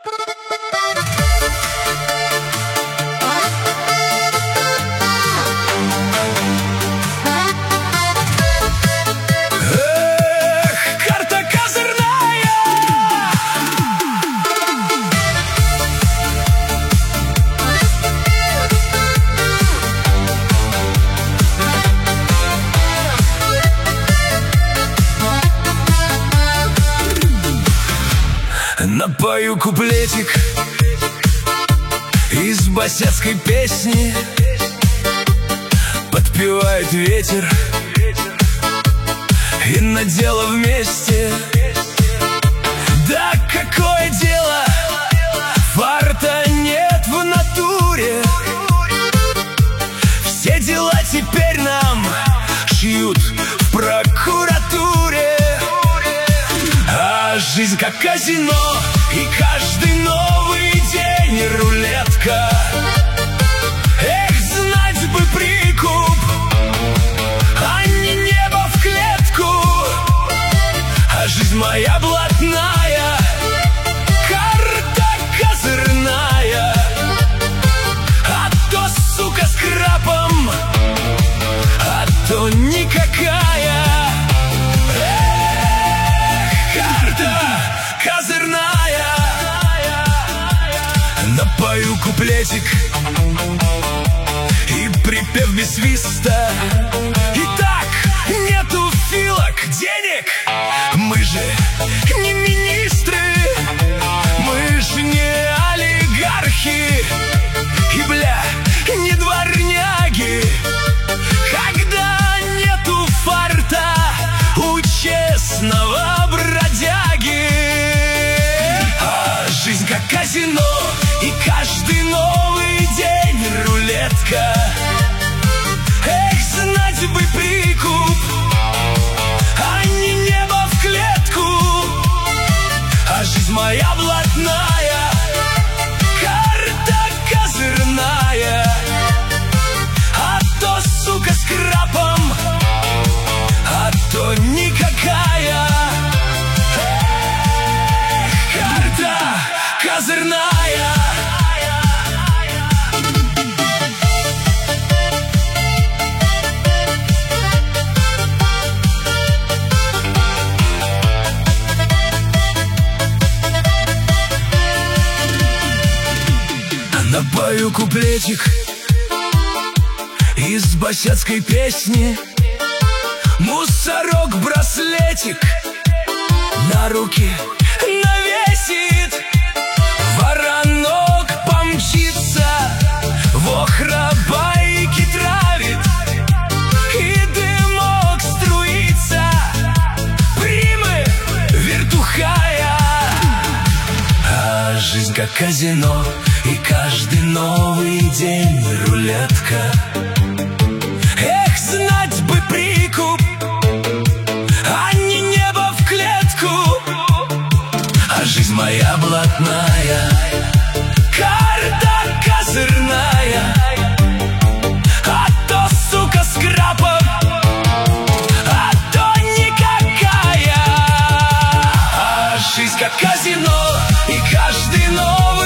Напою куплетик из босяцкой песни, подпевает ветер, и на дело вместе. Да какое дело, фарта нет в натуре. Все дела теперь нам шьют в прокуратуре. А жизнь как казино, и каждый новый день рулетка. Эх, знать бы прикуп, а не небо в клетку. А жизнь моя блатная, карта козырная. А то, сука, с крапом, а то никакая. Козырная. Напою куплетик и припев без свиста. Итак, нету филок, денег. Мы же не министры, мы же не олигархи, и, бля, не дворняги. Когда нету фарта у честного бродяги. А жизнь как казино, и каждый новый день рулетка. Эх, знать бы прикуп, а не небо в клетку. А жизнь моя блатная, карта козырная. А то, сука, с крапом, а то никакая. Карта козырная. Напою куплетик из босяцкой песни. Мусорок браслетик на руки навесит. Воронок помчится, вохра байки травит, и дымок струится, примы вертухая. А жизнь как казино, и каждый новый день рулетка. Эх, знать бы прикуп, а не небо в клетку. А жизнь моя блатная, карта козырная. А то, сука, с крапом, а то никакая. А жизнь как казино, и каждый новый